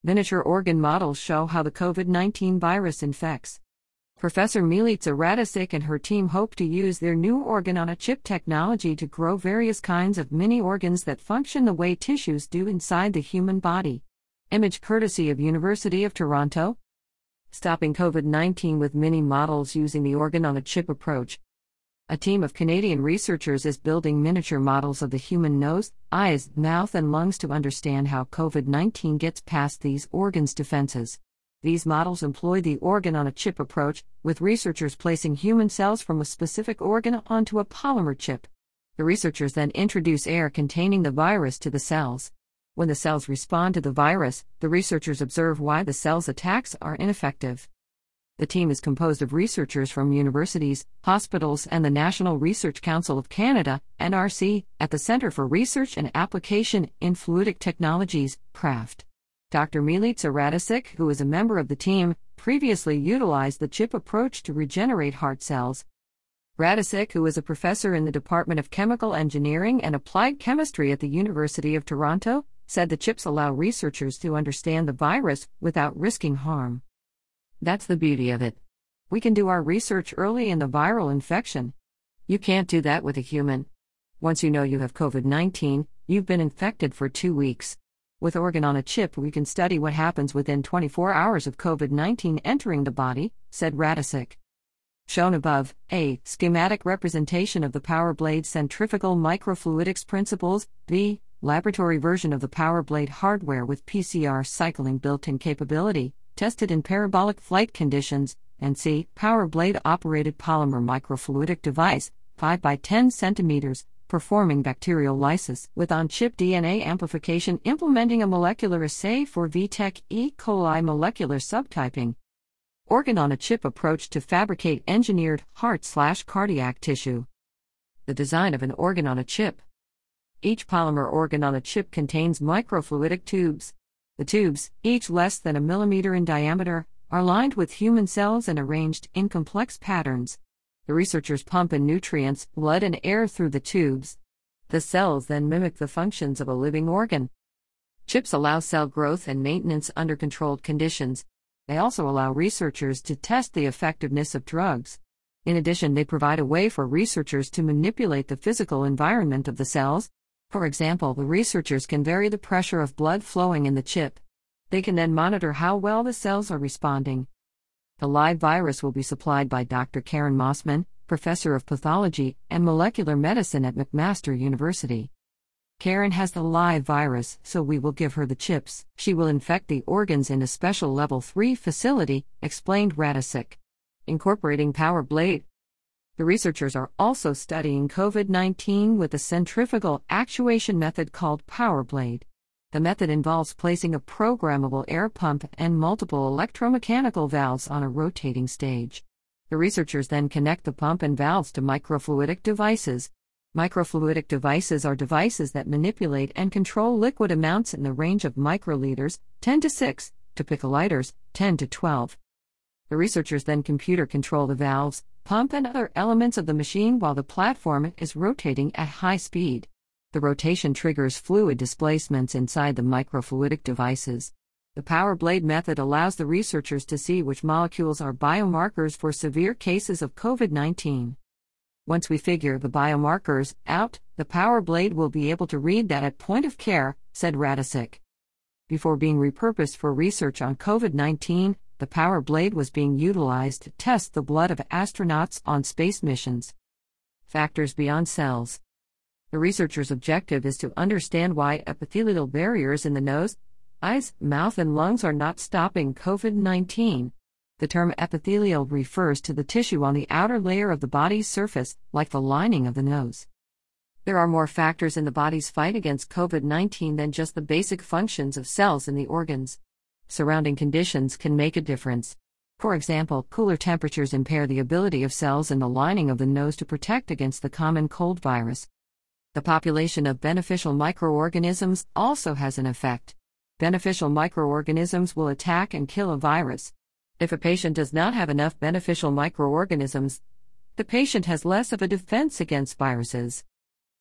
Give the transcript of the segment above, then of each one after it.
Miniature organ models show how the COVID-19 virus infects. Professor Milica Radicic and her team hope to use their new organ-on-a-chip technology to grow various kinds of mini organs that function the way tissues do inside the human body. Image courtesy of University of Toronto. Stopping COVID-19 with mini models using the organ-on-a-chip approach. A team of Canadian researchers is building miniature models of the human nose, eyes, mouth, and lungs to understand how COVID-19 gets past these organs' defenses. These models employ the organ-on-a-chip approach, with researchers placing human cells from a specific organ onto a polymer chip. The researchers then introduce air containing the virus to the cells. When the cells respond to the virus, the researchers observe why the cells' attacks are ineffective. The team is composed of researchers from universities, hospitals, and the National Research Council of Canada, NRC, at the Centre for Research and Application in Fluidic Technologies, CRAFT. Dr. Milica Radicic, who is a member of the team, previously utilized the chip approach to regenerate heart cells. Radicic, who is a professor in the Department of Chemical Engineering and Applied Chemistry at the University of Toronto, said the chips allow researchers to understand the virus without risking harm. That's the beauty of it. We can do our research early in the viral infection. You can't do that with a human. Once you know you have COVID-19, you've been infected for 2 weeks. With organ-on-a-chip, we can study what happens within 24 hours of COVID-19 entering the body, said Radicic. Shown above, a schematic representation of the PowerBlade centrifugal microfluidics principles, b laboratory version of the PowerBlade hardware with PCR cycling built-in capability, tested in parabolic flight conditions, and c PowerBlade-operated polymer microfluidic device, 5 by 10 centimeters, performing bacterial lysis with on-chip DNA amplification implementing a molecular assay for VTech E. coli molecular subtyping. Organ-on-a-chip approach to fabricate engineered heart/cardiac tissue. The design of an organ-on-a-chip. Each polymer organ-on-a-chip contains microfluidic tubes. The tubes, each less than a millimeter in diameter, are lined with human cells and arranged in complex patterns. The researchers pump in nutrients, blood, and air through the tubes. The cells then mimic the functions of a living organ. Chips allow cell growth and maintenance under controlled conditions. They also allow researchers to test the effectiveness of drugs. In addition, they provide a way for researchers to manipulate the physical environment of the cells. For example, the researchers can vary the pressure of blood flowing in the chip. They can then monitor how well the cells are responding. The live virus will be supplied by Dr. Karen Mossman, Professor of Pathology and Molecular Medicine at McMaster University. Karen has the live virus, so we will give her the chips. She will infect the organs in a special Level 3 facility, explained Radicic. Incorporating PowerBlade. The researchers are also studying COVID-19 with a centrifugal actuation method called PowerBlade. The method involves placing a programmable air pump and multiple electromechanical valves on a rotating stage. The researchers then connect the pump and valves to microfluidic devices. Microfluidic devices are devices that manipulate and control liquid amounts in the range of microliters, 10 to 6, to picoliters, 10 to 12. The researchers then computer control the valves, pump, and other elements of the machine while the platform is rotating at high speed. The rotation triggers fluid displacements inside the microfluidic devices. The PowerBlade method allows the researchers to see which molecules are biomarkers for severe cases of COVID-19. Once we figure the biomarkers out, the PowerBlade will be able to read that at point of care, said Radicic. Before being repurposed for research on COVID-19, the PowerBlade was being utilized to test the blood of astronauts on space missions. Factors beyond cells. The researchers' objective is to understand why epithelial barriers in the nose, eyes, mouth, and lungs are not stopping COVID-19. The term epithelial refers to the tissue on the outer layer of the body's surface, like the lining of the nose. There are more factors in the body's fight against COVID-19 than just the basic functions of cells in the organs. Surrounding conditions can make a difference. For example, cooler temperatures impair the ability of cells in the lining of the nose to protect against the common cold virus. The population of beneficial microorganisms also has an effect. Beneficial microorganisms will attack and kill a virus. If a patient does not have enough beneficial microorganisms, the patient has less of a defense against viruses.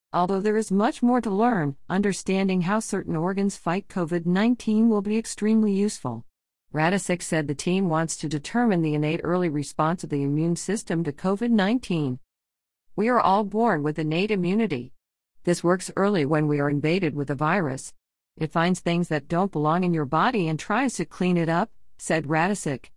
Although there is much more to learn, understanding how certain organs fight COVID-19 will be extremely useful. Radisic said the team wants to determine the innate early response of the immune system to COVID-19. We are all born with innate immunity. This works early when we are invaded with a virus. It finds things that don't belong in your body and tries to clean it up, said Radisic.